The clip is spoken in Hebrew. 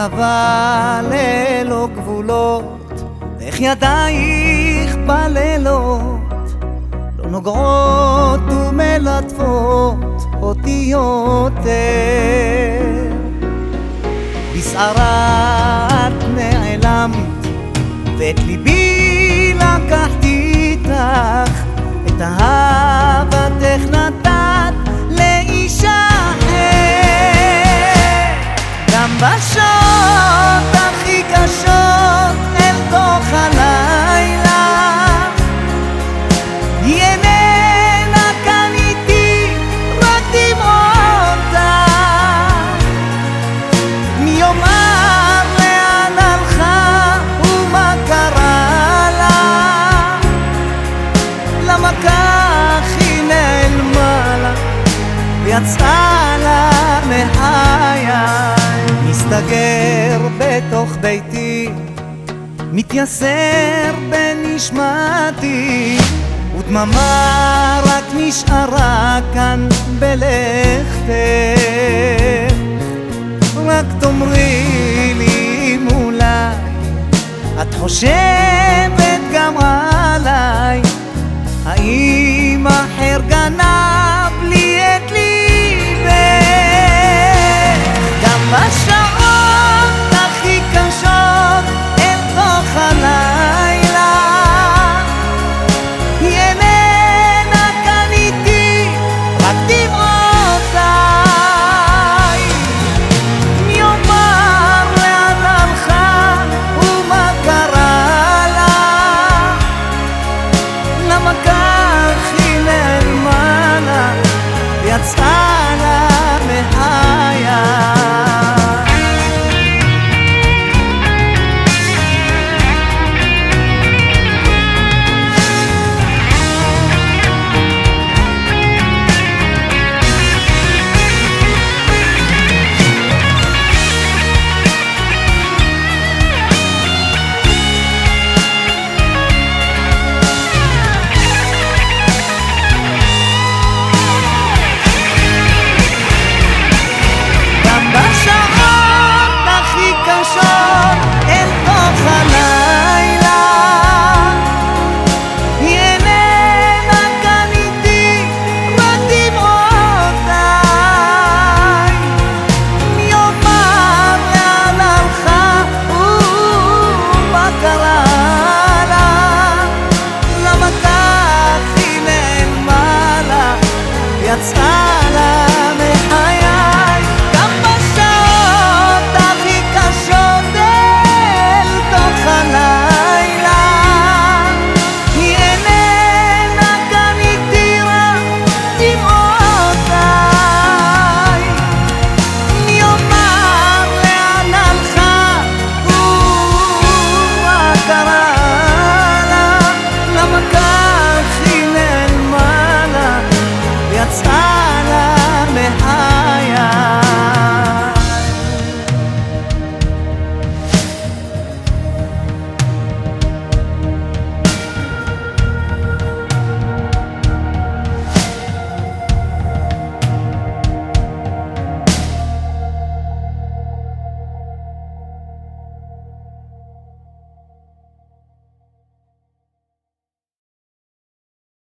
אהבה ללא גבולות, איך ידייך בלילות לא נוגעות ומלטפות אותי יותר. בסערה את נעלמת ואת ליבי לקחתי איתך, את אהבתך נתת לאישה אחרת. גם בשעות הכי קשות אל תוך הלילה היא איננה כאן איתי, רק דמעותיי. מי יאמר לאן הלכה ומה קרה לה, למה כך היא נעלמה לה ויצאה לה מחיי. מסתגר בתוך ביתי, מתייסר בנשמתי, ודממה רק נשארה כאן בלכתך. רק תאמרי לי אם אולי את חושבת גם עליי, האם אחר גנב